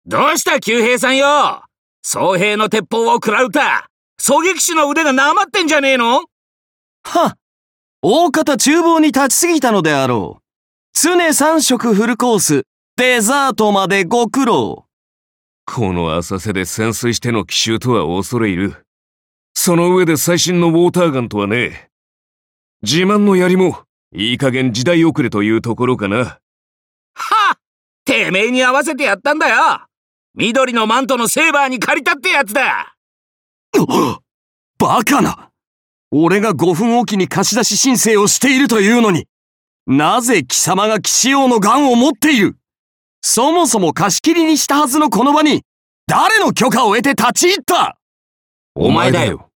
どうした久平さんよ。僧兵の鉄砲を食らうた狙撃手の腕がなまってんじゃねえの？ はっ、大方厨房に立ちすぎたのであろう。常3食フルコース、デザートまでご苦労。 この浅瀬で潜水しての奇襲とは恐れ入る。その上で最新のウォーターガンとはね。自慢の槍もいい加減時代遅れというところかな。 はっ、てめえに合わせてやったんだよ。緑のマントのセーバーに借りたってやつだ。 バカな。俺が5分おきに貸し出し申請をしているというのに、なぜ貴様が騎士用のガンを持っている？そもそも貸し切りにしたはずのこの場に、誰の許可を得て立ち入った？ お前だよ。